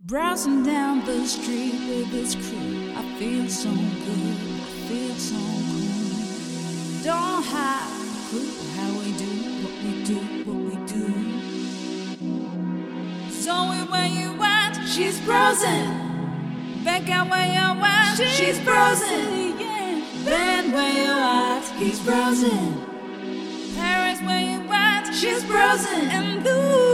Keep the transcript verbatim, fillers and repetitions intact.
Browsing down the street with this crew, I feel so good, I feel so cool. Don't have a clue how we do what we do, what we do. So where you at? She's browsing. Back out where you at? She's, She's browsing. Yeah. Then where you at? He's browsing. Paris where you at? She's browsing. And blue.